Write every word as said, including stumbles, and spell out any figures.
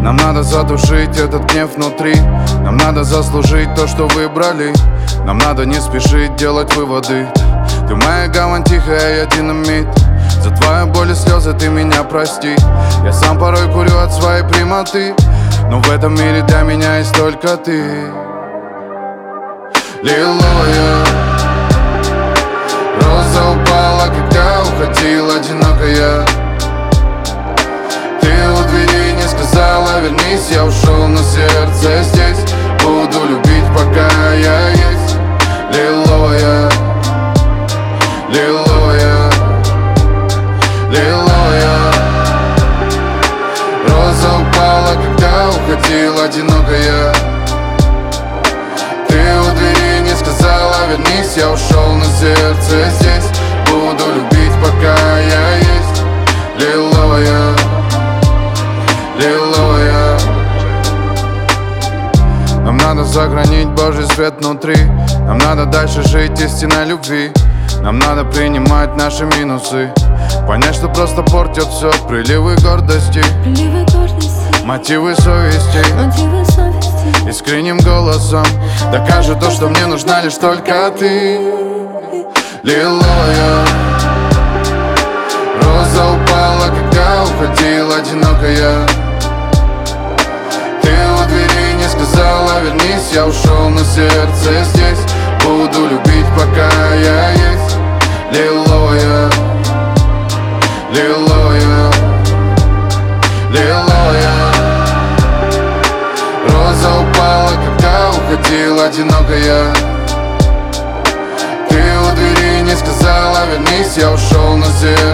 Нам надо задушить этот гнев внутри. Нам надо заслужить то, что выбрали. Нам надо не спешить делать выводы. Ты моя гавань тихая, я динамит. За твою боль и слезы ты меня прости. Я сам порой курю от своей прямоты, но в этом мире для меня есть только ты. Лиловая роза упала, когда уходила одинокая. Ты у двери не сказала вернись, я ушел, но сердце здесь. Буду любить, пока я есть. Лиловая, лиловая, лиловая роза упала, когда уходила одинокая. Ты у двери не сказала вернись, я ушел, но сердце здесь. Буду любить, пока я есть. Лиловая, лиловая. Нам надо сохранить Божий свет внутри. Нам надо дальше жить истинной любви. Нам надо принимать наши минусы, понять, что просто портят все приливы гордости, приливы гордости, мотивы совести, мотивы совести. Искренним голосом докажу то, что мне нужна лишь только ты. Лиловая роза упала, когда уходила одинокая. Ты у двери не сказала вернись, я ушел, но сердце здесь. Буду любить, пока я есть. Лиловая, лиловая, лиловая роза упала, когда уходила одинокая. Ты у двери не сказала вернись, я ушел, но сердце